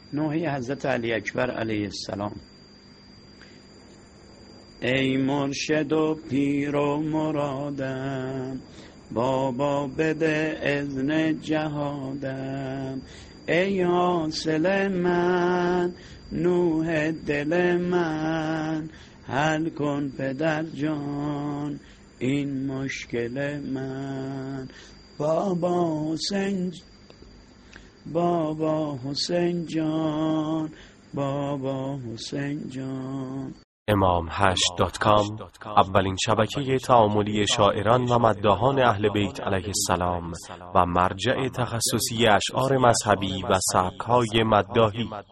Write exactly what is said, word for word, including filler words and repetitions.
نوحه حضرت علی اکبر علیه السلام. ای مرشد و پیر و مرادم، بابا بده اذن جهادم. ای حاصل من نوح دل من، حل کن پدر جان این مشکل من. بابا حسین بابا حسین جان، بابا حسین جان. امام هشت دات کام اولین شبکه تعاملی شاعران و مداحان اهل بیت علیه السلام و مرجع تخصصی اشعار مذهبی و سبک‌های مداحی.